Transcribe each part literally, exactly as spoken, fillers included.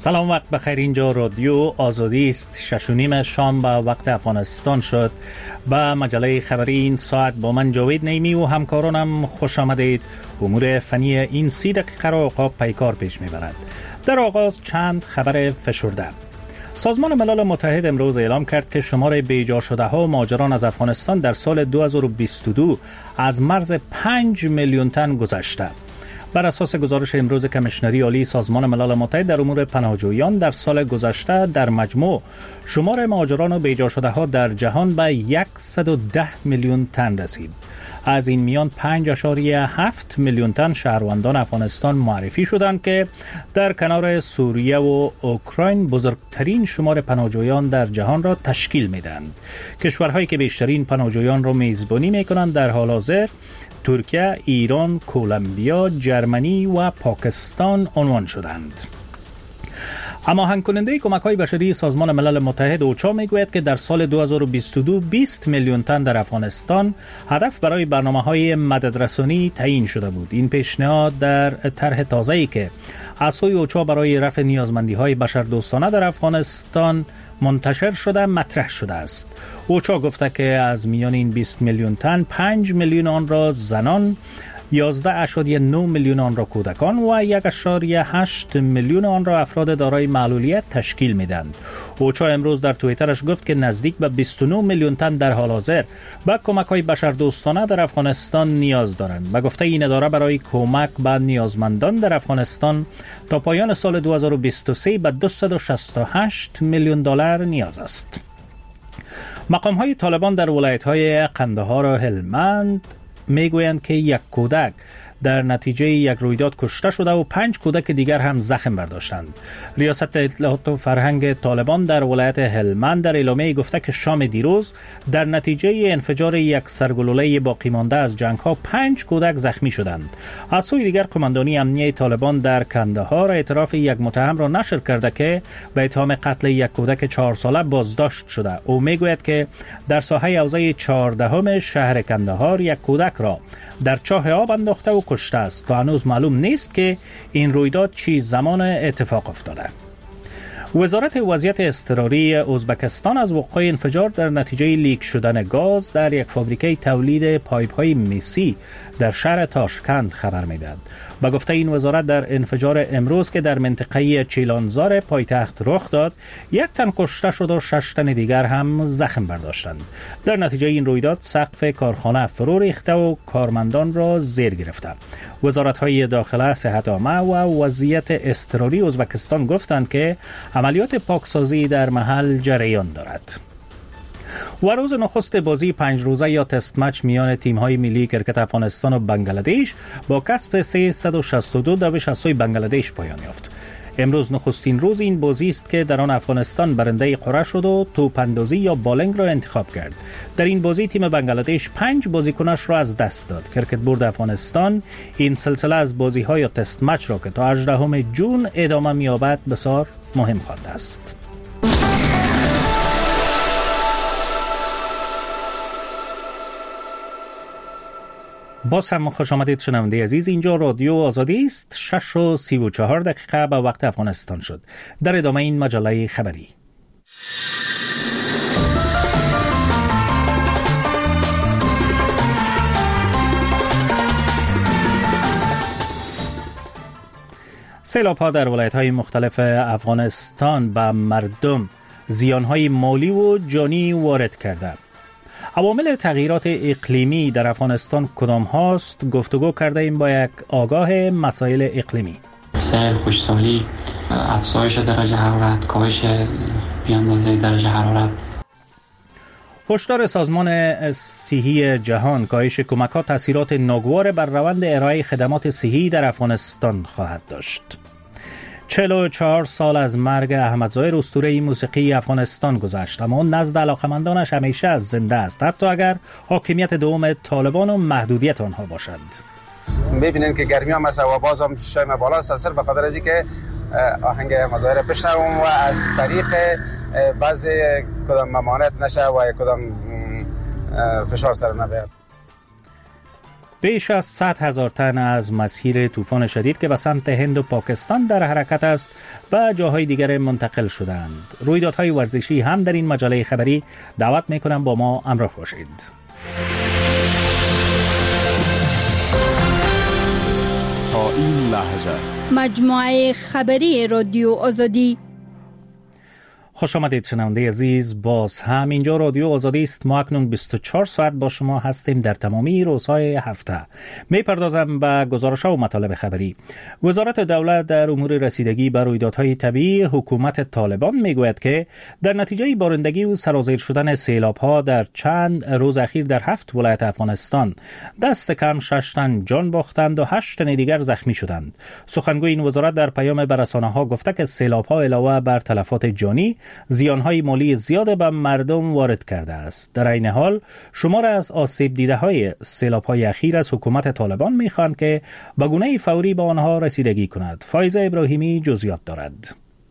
سلام، وقت بخیر. اینجا رادیو آزادی است. شش و نیم شام به وقت افغانستان شد. با مجله خبری این ساعت با من جاوید نیمی و همکارانم خوش آمدید. امور فنی این سی دقیقه را عقاب پیکار پیش میبرد. در آغاز چند خبر فشرده. سازمان ملل متحد امروز اعلام کرد که شمار بیجا شده ها و مهاجران از افغانستان در سال دو هزار و بیست و دو از مرز پنج میلیون تن گذشته. بر اساس گزارش امروز کمیشنری عالی سازمان ملل متحد در امور پناهجویان، در سال گذشته در مجموع شمار مهاجران و بیجا شده ها در جهان به صد و ده میلیون تن رسید. از این میان پنج اشاریه هفت میلیون تن شهروندان افغانستان معرفی شدند که در کنار سوریه و اوکراین بزرگترین شمار پناهجویان در جهان را تشکیل میدهند. کشورهایی که بیشترین پناهجویان را میزبانی میکنند در حال حاضر ترکیه، ایران، کولومبیا، جرمنی و پاکستان عنوان شدند. اما هماهنگ کننده کمک‌های بشری سازمان ملل متحد اوچا میگوید که در سال دو هزار و بیست و دو بیست میلیون تن در افغانستان هدف برای برنامه‌های مددرسانی تعیین شده بود. این پیشنهاد در طرح تازه‌ای که از سوی اوچا برای رفع نیازمندی‌های بشردوستانه در افغانستان منتشر شده مطرح شده است. اوچا گفته که از میان این بیست میلیون تن پنج میلیون آن را زنان، یازده اشاریه نه میلیون آن را کودکان و یک اشاریه هشت میلیون آن را افراد دارای معلولیت تشکیل میدند. اوچا امروز در توییترش گفت که نزدیک به بیست و نه میلیون تن در حال حاضر به کمک‌های بشردوستانه در افغانستان نیاز دارند. و گفته این اداره برای کمک به نیازمندان در افغانستان تا پایان سال دو هزار و بیست و سه به دویست و شصت و هشت میلیون دلار نیاز است. مقام‌های طالبان در ولایت‌های قندهار و هلمند میگویند که یک کودک در نتیجه یک رویداد کشته شده و پنج کودک دیگر هم زخم برداشتند. ریاست اطلاعات و فرهنگ طالبان در ولایت هلمند در اعلامیه گفته که شام دیروز در نتیجه انفجار یک سرگلوله باقی مانده از جنگ ها پنج کودک زخمی شدند. از سوی دیگر قماندانی امنیه طالبان در کندهار اعتراف یک متهم را نشر کرده که به اتهام قتل یک کودک چهار ساله بازداشت شده. او میگوید که در ساحه حوزه چهاردهم شهر کندهار یک کودک را در چاه آب انداخته و کشته است. تا هنوز معلوم نیست که این رویداد چی زمان اتفاق افتاده. وزارت وضعیت اضطراری ازبکستان از وقوع انفجار در نتیجه لیک شدن گاز در یک فابریکه تولید پایپ‌های مسی در شهر تاشکند خبر می‌دهد. با گفته این وزارت در انفجار امروز که در منطقه چیلانزار پایتخت رخ داد، یک تن کشته شد و شش تن دیگر هم زخم برداشتند. در نتیجه این رویداد سقف کارخانه فرو ریخته و کارمندان را زیر گرفته. وزارت‌های داخله، صحت عامه و وضعیت اضطراری ازبکستان گفتند که عملیات پاکسازی در محل جریان دارد. و روز نخست بازی پنج روزه یا تست مچ میان تیم‌های ملی کرکت افغانستان و بنگلادش با کسب سیصد و شصت و دو دوش از سوی بنگلادش پایان یافت. امروز نخستین روز این بازی است که در آن افغانستان برنده قرعه شد و توپ‌اندازی یا بالینگ را انتخاب کرد. در این بازی تیم بنگلادش پنج بازیکنش را از دست داد. کرکت بورد افغانستان این سلسله از بازی‌های یا تست مچ را که تا هجدهم جون ادامه می‌یابد بسیار مهم خوانده است. باز هم خوش آمدید شنونده عزیز. اینجا رادیو آزادی است. شش و سی و چهار دقیقه به وقت افغانستان شد. در ادامه این مجله خبری. سیلاب‌ها در ولایت‌های مختلف افغانستان به مردم زیان‌های مالی و جانی وارد کرده. عوامل تغییرات اقلیمی در افغانستان کدام هاست؟ گفتگو کرده ایم با یک آگاه مسائل اقلیمی. سیل، خشکسالی، افزایش درجه حرارت، کاهش بیاندازه درجه حرارت. هشدار سازمان صحی جهان کاهش کمک‌ها تاثیرات ناگوار بر روند ارائه خدمات صحی در افغانستان خواهد داشت. چهل و چهار سال از مرگ احمد ظاهر اسطوره موسیقی افغانستان گذشت، اما نزد علاقمندانش همیشه از زنده است، حتی اگر حاکمیت دوم طالبان و محدودیت آنها باشد. می‌بینیم که گرمی هم است و باز هم شایم بالا است، اصلا به خاطر از اینکه آهنگ احمد ظاهر بشنوم و از طریق بعضی کدام ممانعت نشه و کدام فشار سر نبیاد. بیش از صد هزار تن از مسیر طوفان شدید که به سمت هند و پاکستان در حرکت است و جاهای دیگر منتقل شدند. رویدادهای ورزشی هم در این مجله خبری دعوت میکنم با ما همراه باشید. تا این لحظه مجموعه خبری رادیو آزادی. خوش آمدید شنونده عزیز، باز هم اینجا رادیو آزادی است. ما اکنون بیست و چهار ساعت با شما هستیم در تمامی روزهای هفته. می پردازم به گزارش‌ها و مطالب خبری. وزارت دولت در امور رسیدگی به رویدادهای طبیعی حکومت طالبان میگوید که در نتیجه بارندگی و سرازیر شدن سیلاب‌ها در چند روز اخیر در هفت ولایت افغانستان دست کم شش تن جان باختند و هشت تن دیگر زخمی شدند. سخنگوی این وزارت در پیام به رسانه‌ها گفته که سیلاب‌ها علاوه بر تلفات جانی زیانهای مالی زیاد به مردم وارد کرده است. در این حال شمار از آسیب دیده های سیلاب های اخیر از حکومت طالبان میخواهند که به گونه فوری به آنها رسیدگی کند. فایزه ابراهیمی جزئیات دارد.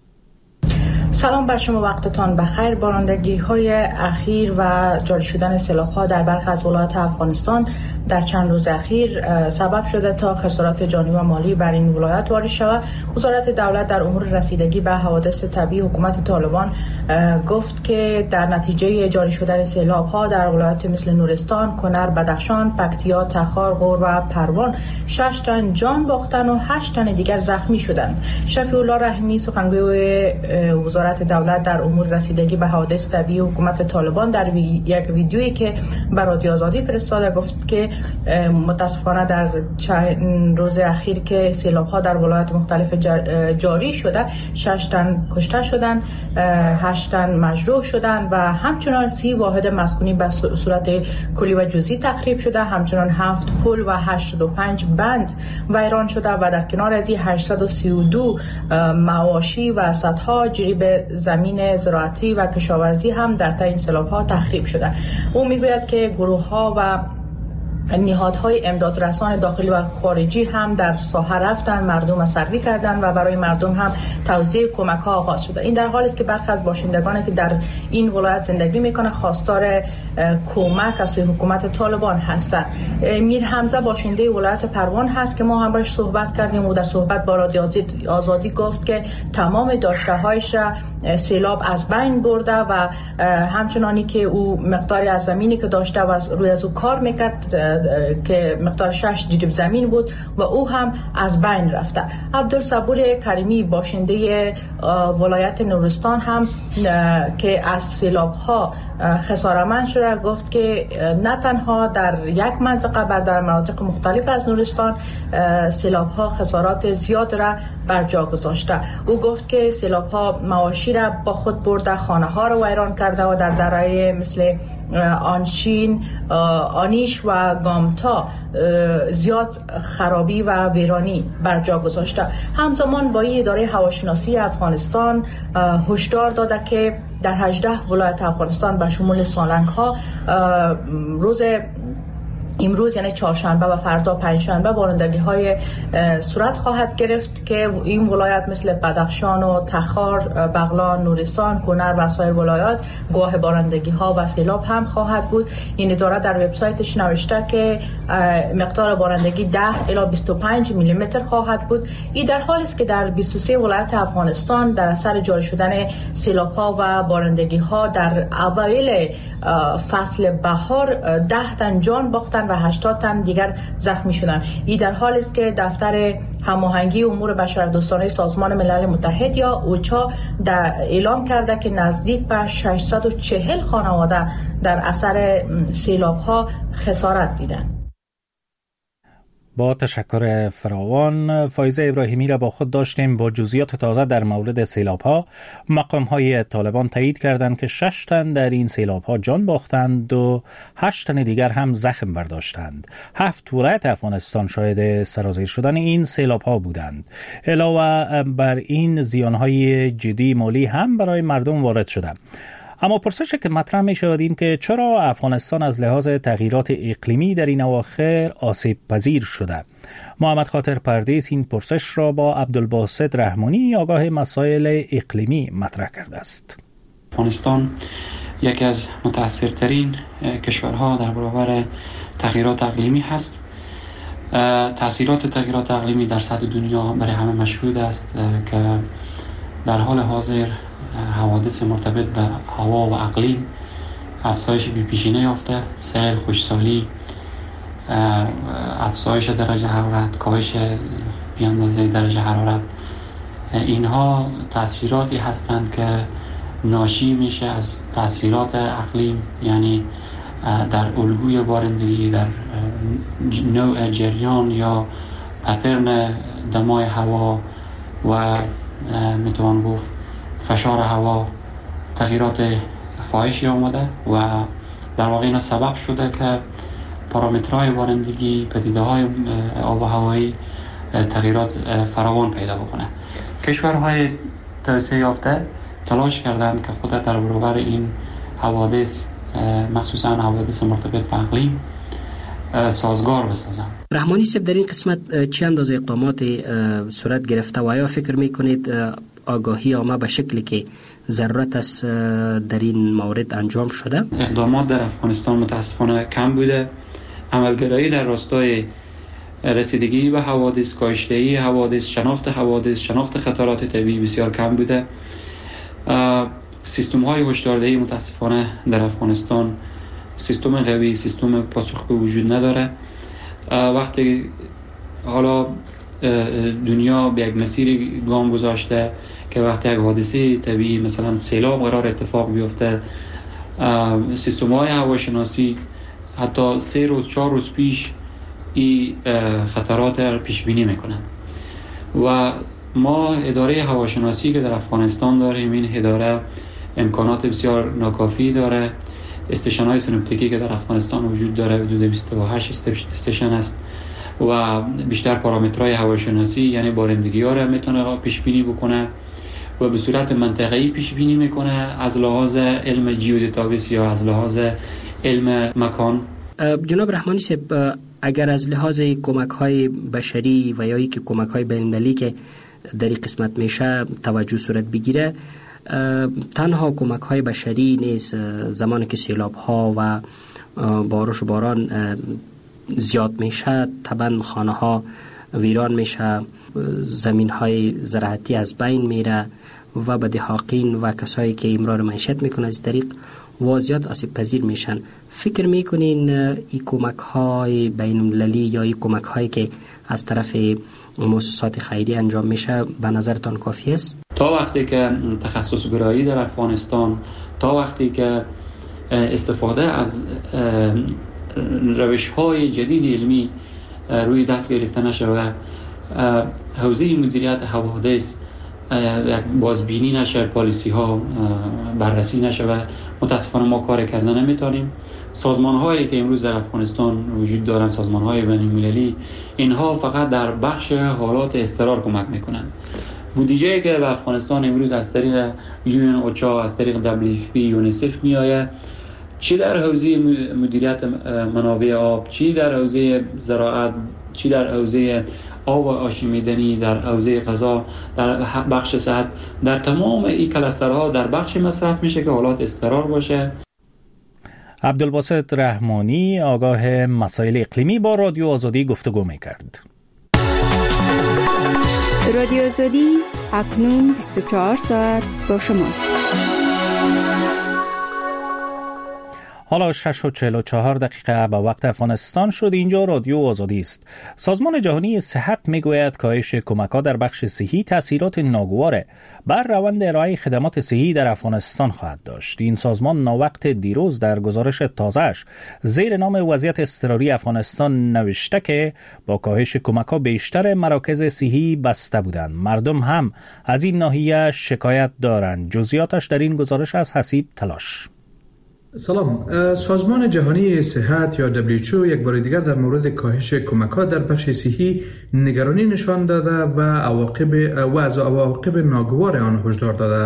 سلام بر شما، وقتتان بخیر. بارندگی های اخیر و جاری شدن سیلاب ها در برخی از ولایات افغانستان در چند روز اخیر سبب شده تا خسارات جانی و مالی بر این ولایات وارد شود. وزارت دولت در امور رسیدگی به حوادث طبیعی حکومت طالبان گفت که در نتیجه جاری شدن سیلاب ها در ولایات مثل نورستان، کنر، بدخشان، پکتیا، تخار، غور و پروان شش تن جان باختن و هشت تن دیگر زخمی شدند. شفیع الله رحیمی سخنگوی وزارت دولت در امور رسیدگی به حوادث طبیعی حکومت طالبان در وی... یک ویدیویی که به رادیو آزادی فرستاده گفت که متاسفانه در چند روز اخیر که سیلاب ها در ولایات مختلف جاری شده شش تن کشته شدن، هشت تن مجروح شدن و همچنان سی واحد مسکونی به صورت کلی و جزئی تخریب شده. همچنان هفت پل و هشتاد و پنج بند ویران شده و در کنار از این هشتصد و سی و دو مواشی و صدها جریب زمین زراعتی و کشاورزی هم در این سیلاب ها تخریب شده. او میگوید که گروه ها و نهادهای امدادرسان داخلی و خارجی هم در ساحه رفتن، مردم سروی کردن و برای مردم هم توزیع کمک ها آغاز شده. این در حالی است که برخی از باشندگانی که در این ولایت زندگی میکنه خواستار کمک از سوی حکومت طالبان هستند. میر حمزه باشنده ولایت پروان هست که ما هم باش صحبت کردیم و در صحبت با رادیو آزادی گفت که تمام داشته هایش را سیلاب از بین برده و همچنانی که او مقداری از زمینی که داشته و روی از او کار میکرد که مقدار شش جریب زمین بود و او هم از بین رفته. عبدالصبور کریمی باشنده ولایت نورستان هم که از سیلاب ها خساره‌مند شده گفت که نه تنها در یک منطقه بلکه در مناطق مختلف از نورستان سیلاب ها خسارات زیاد را بر جا گذاشته. او گفت که سیلاب ها مواشی را با خود برده، خانه ها را ویران کرده و در درهای مثل آنشین، آنیش و گامتا زیاد خرابی و ویرانی بر جا گذاشته. همزمان با اداره هواشناسی افغانستان هشدار داده که در هجده ولایت افغانستان به شمول سالنگ ها روز امروز یعنی چهارشنبه و فردا پنجشنبه بارندگی های صورت خواهد گرفت که این ولایت مثل بدخشان و تخار، بغلان، نورستان، کنر و سایر ولایات گواه بارندگی ها و سیلاب هم خواهد بود. این اداره در وبسایتش نوشته که مقدار بارندگی ده الی بیست و پنج میلی متر خواهد بود. این در حالی است که در بیست و سه ولایت افغانستان در اثر جاری شدن سیلاب ها و بارندگی ها در اوایل فصل بهار ده تن جان باختن و هشتاد تن دیگر زخمی شدند. این در حالی است که دفتر هماهنگی امور بشردوستانه سازمان ملل متحد یا اوچا در اعلام کرده که نزدیک به ششصد و چهل خانواده در اثر سیلاب ها خسارت دیدند. با تشکر فراوان. فایزه ابراهیمی را با خود داشتیم. با جزئیات تازه در مورد سیلاب ها، مقام های طالبان تایید کردند که شش تن در این سیلاب ها جان باختند و هشت تن دیگر هم زخم برداشتند. هفت ولایت افغانستان شاهد سرازیر شدن این سیلاب ها بودند. علاوه بر این زیان های جدی مالی هم برای مردم وارد شده. اما پرسشی که مطرح می شود این که چرا افغانستان از لحاظ تغییرات اقلیمی در این اواخر آسیب پذیر شده؟ محمد خاطر پردیس این پرسش را با عبدالباسط رحمانی آگاه مسائل اقلیمی مطرح کرده است. افغانستان یکی از متاثرترین کشورها در برابر تغییرات اقلیمی هست. تأثیرات تغییرات اقلیمی در سطح دنیا برای همه مشهود است که در حال حاضر حوادث مرتبط به هوا و اقلیم افزایش بی‌پیشینه یافته. سیل، خشکسالی، افزایش درجه حرارت، کاهش بی‌اندازه درجه حرارت، اینها تأثیراتی هستند که ناشی میشه از تأثیرات اقلیم، یعنی در الگوی بارندگی، در نوع جریان یا پترن دمای هوا و میتوان گفت فشار هوا تغییرات فاحشی آمده و در واقع اینا سبب شده که پارامترهای بارندگی، پدیده‌های آب و هوایی تغییرات فراوان پیدا بکنه. کشورهای توسعه یافته تلاش کردند که خود در برابر این حوادث، مخصوصا حوادث مرتبط به اقلیم، سازگار بسازند. رحمانی صاحب، در این قسمت چه اندازه اقدامات صورت گرفته و آیا فکر میکنید آگاهی عامه به شکلی که ضرورت است در این مورد انجام شده؟ اقدامات در افغانستان متاسفانه کم بوده. عملگرایی در راستای رسیدگی به حوادث، کاهش‌دهی حوادث، شناخت حوادث، شناخت خطرات طبیعی بسیار کم بوده. سیستم های هشداردهی متاسفانه در افغانستان سیستم قوی، سیستم پاسخگو وجود نداره. وقتی حالا دنیا به یک مسیر گام گذاشته که وقتی یک حادثه طبیعی مثلا سیلاب قرار اتفاق بیفته، سیستم های هواشناسی حتی سه روز چهار روز پیش این خطرات را پیش بینی میکنن و ما اداره هواشناسی که در افغانستان داریم، این اداره امکانات بسیار ناکافی داره. استیشن های سینوپتیکی که در افغانستان وجود داره حدود بیست و هشت استیشن است و بیشتر پارامترهای هواشناسی یعنی بارندگی ها را میتونه پیش بینی بکنه و به صورت منطقه‌ای پیش بینی میکنه از لحاظ علم جیودیتابیس یا از لحاظ علم مکان. جناب رحمانی صاحب، اگر از لحاظ کمک های بشری و یا که کمک های بین‌المللی که در این قسمت میشه توجه صورت بگیره، تنها کمک های بشری نیست. زمانی که سیلاب ها و بارش و باران زیاد میشه، طبعا خانه ها ویران میشه، زمین های زراعتی از بین میره و به دهاقین و کسایی که امرار معیشت میکنه از طریق و زیاد آسیب پذیر میشن. فکر میکنین این کمک های بین المللی یا این کمک هایی که از طرف مؤسسات خیری انجام میشه به نظرتان کافی است؟ تا وقتی که تخصص گرایی در افغانستان، تا وقتی که استفاده از روش های جدید علمی روی دست گرفته نشود، حوزه مدیریت حوادث بازبینی نشه، پالیسی ها بررسی نشه، متاسفانه ما کار کردن نمیتونیم. سازمان هایی که امروز در افغانستان وجود دارن، سازمان های بین المللی، اینها فقط در بخش حالات اضطرار کمک میکنن. بودجه‌ای که به افغانستان امروز از طریق یو ان اوچا، از طریق دبلیو اف پی، یونیسف میآید، چی در حوزه مدیریت منابع آب، چی در حوزه زراعت، چی در حوزه آب آشامیدنی، در حوزه غذا، در بخش صحت، در تمام این کلسترها در بخش مصرف میشه که حالات اضطرار باشه. عبدالباسط رحمانی، آگاه مسائل اقلیمی، با رادیو آزادی گفتگو میکرد. رادیو آزادی اکنون بیست و چهار ساعت با شماست. حالا شش و چهل و چهار دقیقه به وقت افغانستان شد. اینجا رادیو آزادی است. سازمان جهانی صحت میگوید کاهش کمک‌ها در بخش صحی تأثیرات ناگوار بر روند ارائه خدمات صحی در افغانستان خواهد داشت. این سازمان ناوقت دیروز در گزارش تازه‌اش زیر نام وضعیت اضطراری افغانستان نوشته که با کاهش کمک‌ها بیشتر مراکز صحی بسته بودند. مردم هم از این ناحیه شکایت دارند. جزئیاتش در این گزارش از حسیب تلاش. سلام. سازمان جهانی صحت یا دبلیو اچ او یک بار دیگر در مورد کاهش کمک‌ها در بخش صحی نگرانی نشان داده و عواقب و از عواقب ناگوار آن هشدار داده است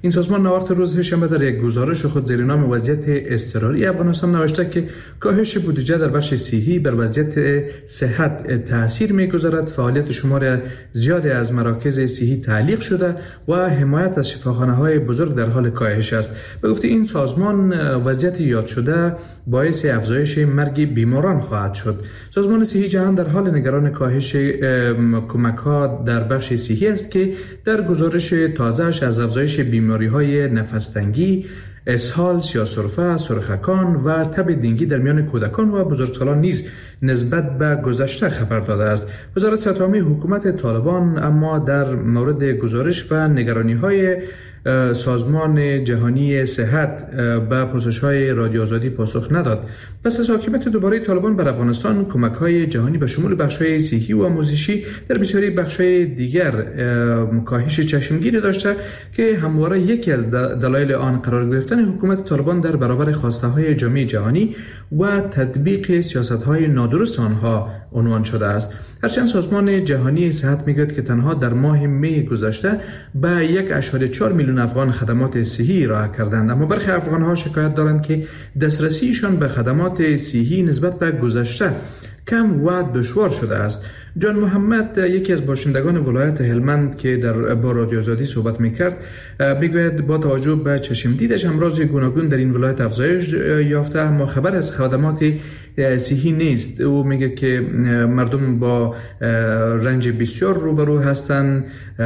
این سازمان نوارت روز شنبه در یک گزارش خود زیر نام وضعیت اضطراری افغانستان نوشته که کاهش بودجه در بخش صحی بر وضعیت صحت تاثیر می‌گذارد، فعالیت شمار زیادی از مراکز صحی تعلیق شده و حمایت از شفاخانه‌های بزرگ در حال کاهش است. به گفته این سازمان وضعیت یاد شده باعث افزایش مرگ بیماران خواهد شد. سازمان صحی جهان در حال نگران کاهش کمک‌ها در بخش صحی است که در گزارش تازه‌اش از افزایش بیماری‌های نفس‌تنگی، اسهال، سیاه‌سرفه، سرخکان و تب دنگی در میان کودکان و بزرگسالان نیز نسبت به گذشته خبر داده است. وزارت صحت عامه حکومت طالبان اما در مورد گزارش و نگرانی‌های سازمان جهانی صحت به پرسش‌های رادیو آزادی پاسخ نداد. پس از حاکمیت دوباره طالبان بر افغانستان، کمک‌های جهانی به شمول بخش‌های صحی و آموزشی در بسیاری بخش‌های دیگر کاهش چشمگیری داشته که همواره یکی از دلایل آن قرار گرفتن حکومت طالبان در برابر خواسته‌های جامعه جهانی و تطبیق سیاست‌های نادرست آنها عنوان شده است. هرچند سازمان جهانی صحت میگوید که تنها در ماه می گذشته به یک و چهار میلیون افغان خدمات صحی ارائه کردند، اما برخی افغان‌ها شکایت دارند که دسترسیشان به خدمات صحی نسبت به گذشته کم و دشوار شده است. جان محمد، یکی از باشندگان ولایت هلمند که در با رادیو آزادی صحبت میکرد، میگوید با توجه به چشم دیدش امراض گوناگون در این ولایت افزایش یافته اما خبر از خدمات صحی نیست. او میگه که مردم با رنج بسیار روبرو هستند،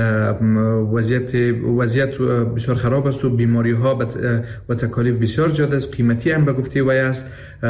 وضعیت وضعیت بسیار خراب است و بیماری ها و تکالیف بسیار زیاد است، قیمتی هم به گفته وی است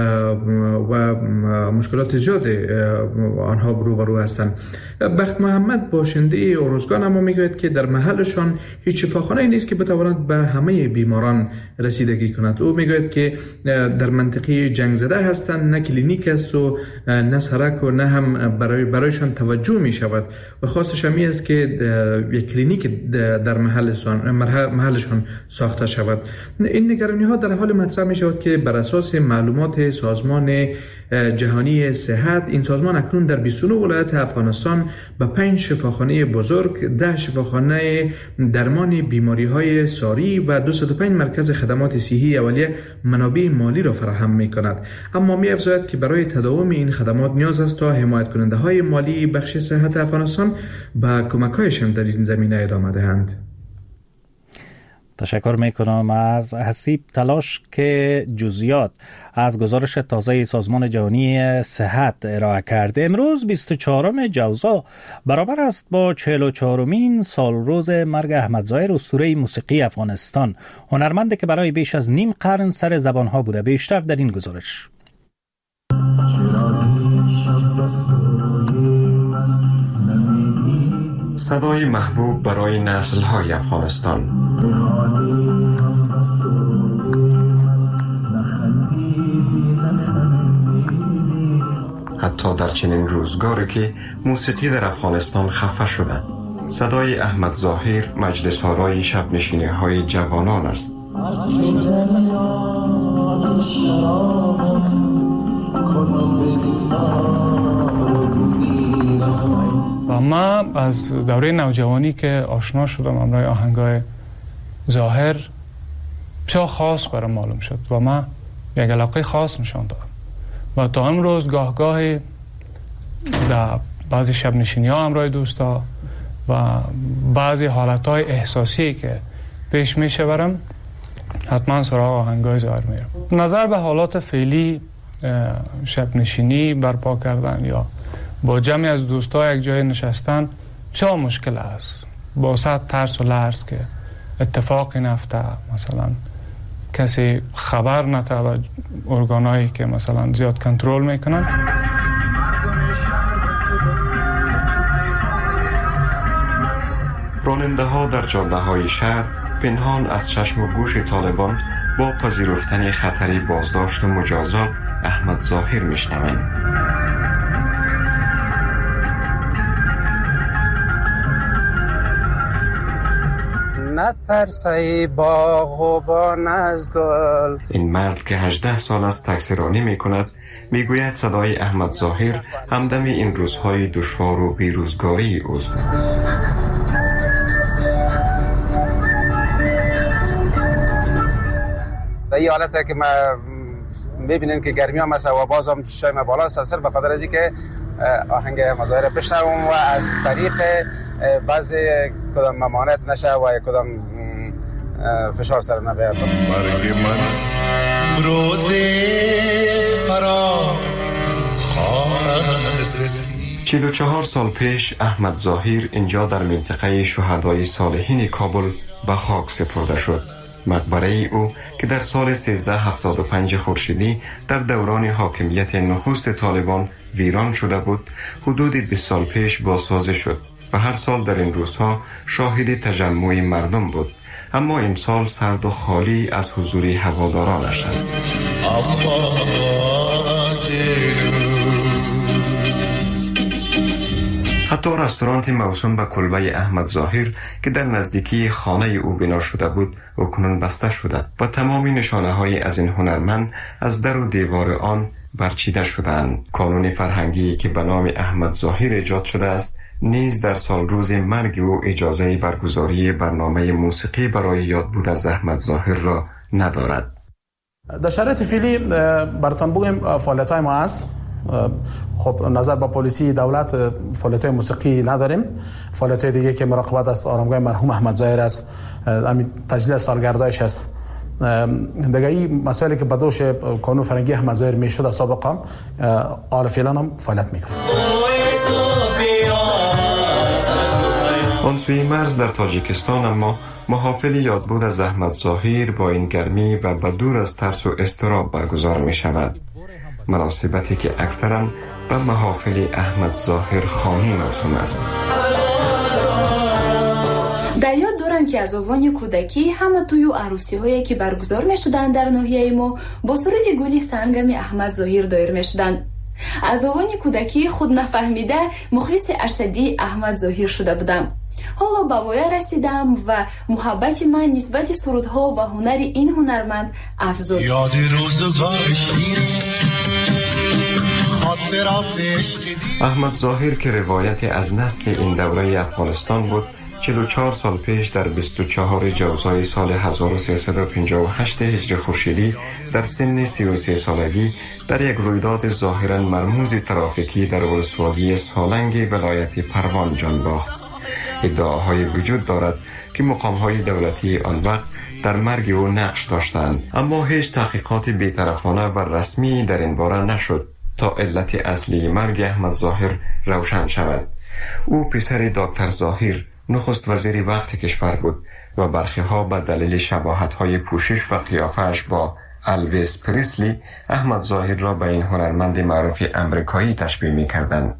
و مشکلات زیاد آنها روبرو هستند. بخت محمد باشنده اروزگان اما میگوید که در محلشان هیچ شفاخانه‌ای نیست که بتواند به همه بیماران رسیدگی کند. او میگوید که در منطقه جنگ زده هستند، نه کلینیک است و نه سرک و نه هم برای برایشان توجه می شود و خواستش همی است که یک کلینیک در محلشان محلشان ساخته شود. این نگرانی ها در حال مطرح می شود که بر اساس معلومات سازمان جهانی صحت، این سازمان اکنون در بیست و نه ولایت افغانستان به پنج شفاخانه بزرگ، ده شفاخانه درمان بیماری های ساری و دویست و پنج مرکز خدمات صحی اولیه منابع مالی را فراهم می کند. اما می افزاید که برای تداوم این خدمات نیاز است تا حمایت کننده های مالی بخش صحت افغانستان به کمک هایشان در این زمینه ادامه دهند. تشکر میکنم از حسیب تلاش که جزئیات از گزارش تازه سازمان جهانی صحت ارائه کرده. امروز بیست و چهارم جوزا برابر است با چهل و چهارمین سال روز مرگ احمد ظاهر، اسطوره موسیقی افغانستان، هنرمندی که برای بیش از نیم قرن سر زبانها بوده. بیشتر در این گزارش. صدای محبوب برای نسل‌های افغانستان. حتی در چنین روزگاری که موسیقی در افغانستان خفه شده، صدای احمد ظاهر مجلس آرای شب نشینی های جوانان است. و من از دوره نوجوانی که آشنا شدم امروی آهنگای ظاهر بسیار خاص برام معلوم شد و من یک علاقه خاص نشان دادم و تا امروز گاه گاهی در بعضی شب نشینی ها امروی دوستا و بعضی حالت های احساسی که پیش می شورم حتما سراغ آهنگای ظاهر میرم. نظر به حالات فعلی شب نشینی برپا کردن یا با جمعی از دوستا یک جای نشستن چه مشکل است؟ با صد ترس و لرز که اتفاقی نفته، مثلا کسی خبر نته و ارگانایی که مثلا زیاد کنترل میکنن. راننده ها در جاده های شهر پنهان از چشم و گوش طالبان با پذیرفتن خطری بازداشت و مجازات احمد ظاهر میشنوند. نترسی باغ و بان از گل. این مرد که هجده سال از تکسیرانی می کند می گوید صدای احمد ظاهر همدم این روزهای دشوار و بیروزگاری اوست. و این حالت که ما میبینیم که گرمی هم است و باز هم شایم بالا است، صرف به خاطر از که آهنگ مظاهره بشنوم و از طریق بعضی کدام ممانعت نشه و کدام فشار سر نبیاد. مرگ من روز فرا خواهد رسید. چهل و چهار سال پیش احمد ظاهر اینجا در منطقه شهدای صالحین کابل به خاک سپرده شد. مقبره او که در سال سیزده هفتاد و پنج خورشیدی در دوران حاکمیت نخست طالبان ویران شده بود، حدود بیست سال پیش بازسازی شد و هر سال در این روزها شاهد تجمع مردم بود، اما این سال سرد و خالی از حضور هوادارانش است. حتی رستوران موسوم به کلبه احمد ظاهر که در نزدیکی خانه او بنا شده بود اکنون بسته شده و تمامی نشانه های از این هنرمند از در و دیوار آن برچیده شدند. کانون فرهنگی که به نام احمد ظاهر ایجاد شده است نیز در سال روز مرگ او اجازه برگزاری برنامه موسیقی برای یاد بود از احمد ظاهر را ندارد. در شرایط فعلی براتون بگیم فعالیت‌های ما است. خب نظر با پلیسی دولت فعالیت‌های موسیقی نداریم. فعالیت دیگه که مراقبت از آرامگاه مرحوم احمد ظاهر است، همین تجلیل سالگردایش است. دیگه این مسائلی که بدوش کانون فرهنگی احمد ظاهر میشد سابقا حال فعلا هم فعالیت میکنه. آن سوی مرز در تاجیکستان اما محافل یادبود از احمد ظاهر با این گرمی و بدور از ترس و اضطراب برگزار می شود. مناسبتی که اکثرا به محافل احمد ظاهر خانی موسوم است. در یاد دارم که از آوان کودکی همه توی عروسی هایی که برگزار می شدن در ناحیه ما با صورت گلی سنگم احمد ظاهر دایر می شدن. از آوان کودکی خود نفهمیده مخلص اشدی احمد ظاهر شده بودم. حالا به وایه رسیدم و محبت من نسبت سرودها و هنر این هنرمند افزود. یاد روزگار شیرین احمد ظاهر که روایتی از نسل این دوره افغانستان بود، چهل و چهار سال پیش در بیست و چهار جوزای سال هزار و سیصد و پنجاه و هشت هجری خورشیدی در سن سی و سه سالگی در یک رویداد ظاهراً مرموز ترافیکی در ولسوالی سالنگ ولایت پروان جان باخت. ادعاهای وجود دارد که مقام‌های دولتی آن وقت در مرگ او نقش داشتند، اما هیچ تحقیقات بی‌طرفانه و رسمی در این باره نشد تا علت اصلی مرگ احمد ظاهر روشن شود. او پسر دکتر ظاهر نخست وزیر وقت کشور بود و برخی ها به دلیل شباهت‌های پوشش و قیافه‌اش با الویس پریسلی احمد ظاهر را به این هنرمند معروف امریکایی تشبیه می‌کردند.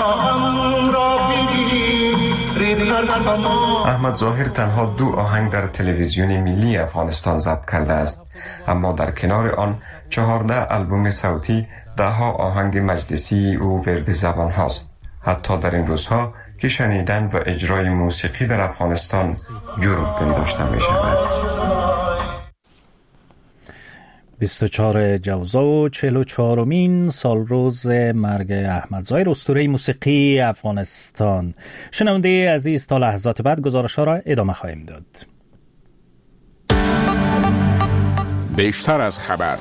احمد ظاهر تنها دو آهنگ در تلویزیون ملی افغانستان ضبط کرده است، اما در کنار آن چهارده آلبوم صوتی، ده ها آهنگ مجلسی او ورد زبان هاست. حتی در این روزها که شنیدن و اجرای موسیقی در افغانستان جروب پنداشته می شود. بیست و چهار جوزا و چهل و چهارمین سال روز مرگ احمد ظاهر اسطوره موسیقی افغانستان. شنونده عزیز، تا لحظات بعد گزارش ها را ادامه خواهیم داد. بیشتر از خبر.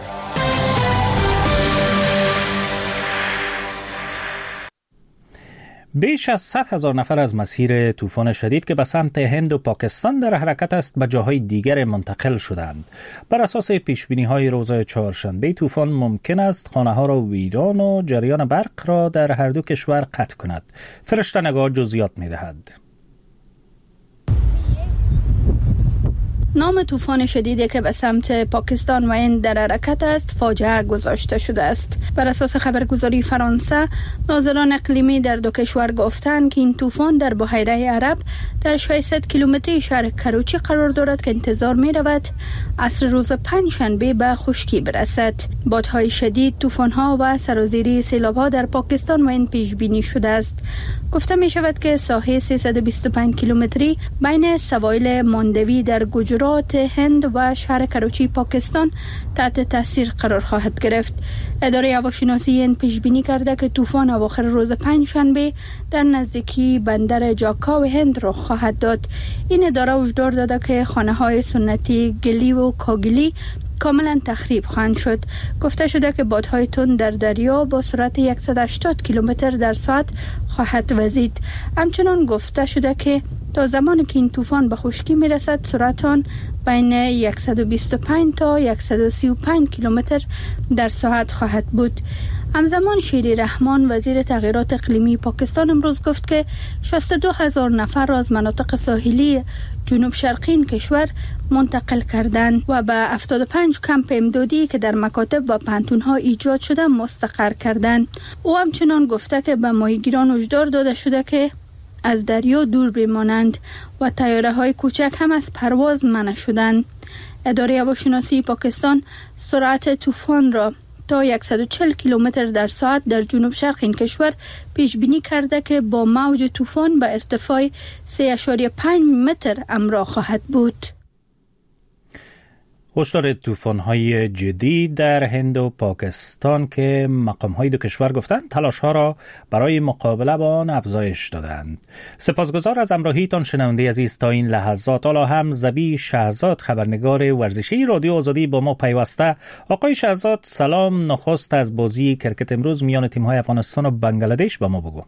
بیش از صد هزار نفر از مسیر طوفان شدید که به سمت هند و پاکستان در حرکت است به جاهای دیگر منتقل شدند. بر اساس پیشبینی‌های روز چهارشنبه طوفان ممکن است خانه‌ها را ویران و جریان برق را در هر دو کشور قطع کند. فرشته نگار جزئیات می‌دهد. نام طوفان شدیدی که به سمت پاکستان و هند در حرکت است فاجعه گذاشته شده است. بر اساس خبرگزاری فرانسه، ناظران اقلیمی در دو کشور گفتند که این طوفان در بحیره عرب در ششصد کیلومتری شهر کراچی قرار دارد که انتظار می رود عصر روز پنجشنبه به خشکی برسد. بادهای شدید، طوفان‌ها و سرازیری سیلاب‌ها در پاکستان و هند پیش بینی شده است. گفته می شود که ساحه سیصد و بیست و پنج کیلومتری بین سواحل ماندوی در گجرات هند و شهر کراچی پاکستان تحت تاثیر قرار خواهد گرفت. اداره هواشناسی هند پیش بینی کرده که طوفان اواخر روز پنجشنبه در نزدیکی بندر جاکا و هند رخ خواهد داد. این اداره هشدار داده که خانه‌های سنتی گلی و کاگلی، کاملا تخریب خواهند شد. گفته شده که بادهای تند در دریا با سرعت صد و هشتاد کیلومتر در ساعت خواهد وزید. همچنان گفته شده که تا زمانی که این طوفان به خشکی میرسد سرعت آن بین صد و بیست و پنج تا صد و سی و پنج کیلومتر در ساعت خواهد بود. همزمان شیری رحمان وزیر تغییرات اقلیمی پاکستان امروز گفت که شصت و دو هزار نفر را از مناطق ساحلی جنوب شرقی این کشور منتقل کردند و به هفتاد و پنج کمپ امدادی که در مکاتب و پانتون‌ها ایجاد شده مستقر کردند. او همچنان گفته که به ماهیگیران هشدار داده شده که از دریا دور بمانند و طیاره های کوچک هم از پرواز منع شدند. اداره هواشناسی پاکستان سرعت طوفان را تا صد و چهل کیلومتر در ساعت در جنوب شرق این کشور پیش بینی کرده که با موج طوفان به ارتفاع سه و پنج متر همراه خواهد بود. هشدار طوفان‌های جدی در هند و پاکستان که مقام‌های دو کشور گفتند تلاش‌ها را برای مقابله با آن افزایش دادند. سپاسگزار از همراهیتان شنونده عزیز تا این لحظات. حالا هم زبی شهزاد خبرنگار ورزشی رادیو آزادی با ما پیوسته. آقای شهزاد سلام، نخست از بازی کرکت امروز میان تیم‌های افغانستان و بنگلادش به ما بگو.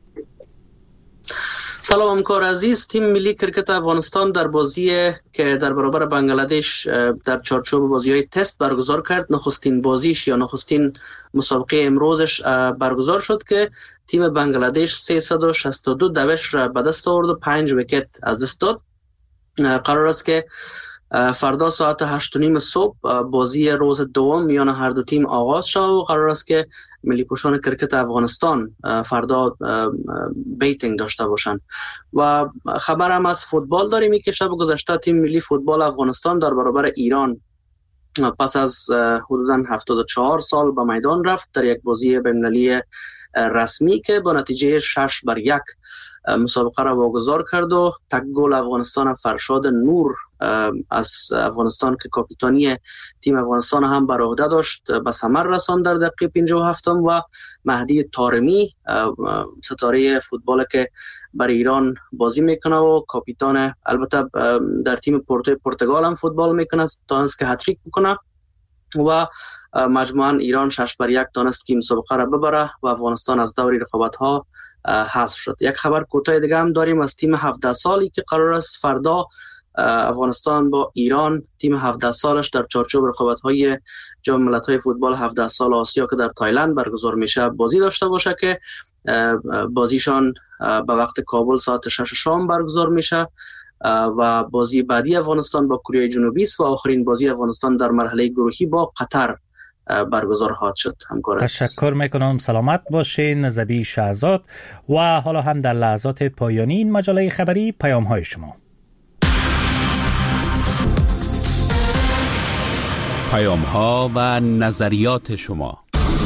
سلام همکار عزیز. تیم ملی کرکت افغانستان در بازی که در برابر بنگلادش در چارچوب بازی‌های تست برگزار کرد، نخستین بازیش یا نخستین مسابقه امروزش برگزار شد که تیم بنگلادش سیصد و شصت و دو دوش را به دست آورد و پنج ویکت از دست داد. قرار است که فردا ساعت هشت و نیم صبح بازی روز دوم میان هر دو تیم آغاز شد و قرار است که ملی پوشان کرکت افغانستان فردا بیتینگ داشته باشند. و خبر هم از فوتبال داریم که شب گذشته تیم ملی فوتبال افغانستان در برابر ایران پس از حدوداً هفتاد و چهار سال به میدان رفت در یک بازی بین‌المللی رسمی که با نتیجه شش بر یک مسابقه را واگذار کرد و تک گل افغانستان فرشاد نور از افغانستان که کاپیتانی تیم افغانستان هم بر عهده داشت به ثمر رساند در دقیقه پنجاه و هفت و مهدی طارمی ستاره فوتبال که بر ایران بازی میکنه و کاپیتان البته در تیم پورتو پرتغال هم فوتبال میکنه تانست که هتریک بکنه و مجموعاً ایران شش بر یک تانست که مسابقه را ببره و افغانستان از دور رقابت‌ها حذف شد. یک خبر کوتاه دیگه هم داریم از تیم هفده سالی که قرار است فردا افغانستان با ایران تیم هفده سالش در چارچوب رقابت‌های جام ملت‌های فوتبال هفده سال آسیا که در تایلند برگزار میشه بازی داشته باشه که بازیشان به وقت کابل ساعت شش شام برگزار میشه و بازی بعدی افغانستان با کره جنوبی است و آخرین بازی افغانستان در مرحله گروهی با قطر برگزار خواهد شد. همکار تشکر میکنم، سلامت باشین زبی شهزاد. و حالا هم در لحظات پایانی این مجله خبری پیام های شما. پیام ها و نظریات شما.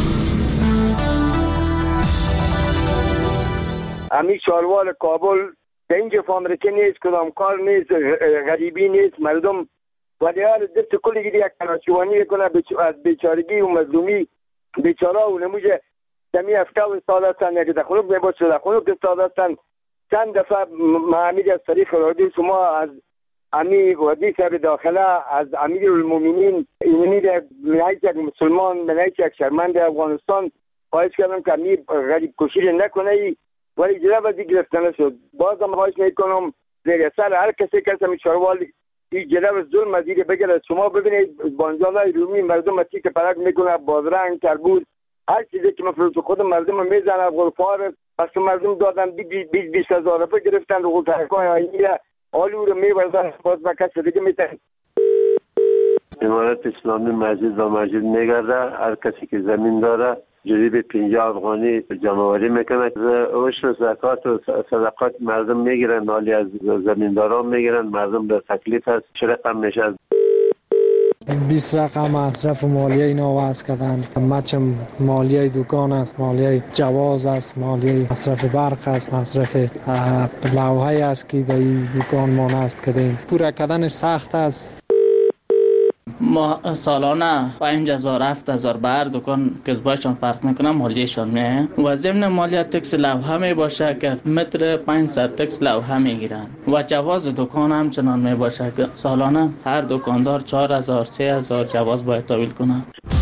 امی شاروال کابل به اینجا فامرکه نیست، کدام کار نیست، غریبی نیست، مردم ولی حال دست کلی گیری یک کناشوانی کنه از بیچارگی و مظلومی بیچاره و نموجه دمی افکا و استاد هستن یک دخلوک میباشه دخلوک استاد هستن. چند دفعه معامید از طریق رادی شما از امی ودی صاحب داخله از امیر المومنین اینمی در منعیت یک مسلمان منعیت یک شرمند افغانستان خواهش کردم که امی غریب کشیر نکنه ولی جرا بازی گرفتنه شد. بازم خواهش میکنم زیر سر هر کسی کسی می شاروال این جلو ظلم از دیگه بگرد. شما ببینید بانجانای رومی مردم اتی که پرک میکنه بازرنگ تربوز هر چیزی که مفروض خود مردم میزنه غرفار پس مردم دادن بیست بیست هزار روپیه گرفتن رو تحقیقای آینی آلو رو میبردن باز با کسی دیگه میتن. امارت اسلامی مسجد و مسجد میگرده. هر کسی که زمین داره جریب پنجاه افغانی جمعوری میکنه. عشر زکات و صدقات مردم میگیرن، مالی از زمینداران میگیرن. مردم به تکلیف است. چه رقم میشه؟ بیست رقم مصرف مالیه اینا وضع کردن. مچم مالیه دکان است، مالیه جواز است، مالیه مصرف برق است، مصرف لوحه است که در دکان ما نصب کردیم. پورا کردنش سخت است. ما سالانه پنج هزار هفت هزار بر دکان کسبایشان فرق میکنه مالیشان میه و ضمن مالیات تکس لوحه می باشه که متر پانصد تکس لوحه میگیرن و جواز دکان هم چنان می باشه که سالانه هر دکاندار چهار هزار سه هزار جواز باید تحویل کنه.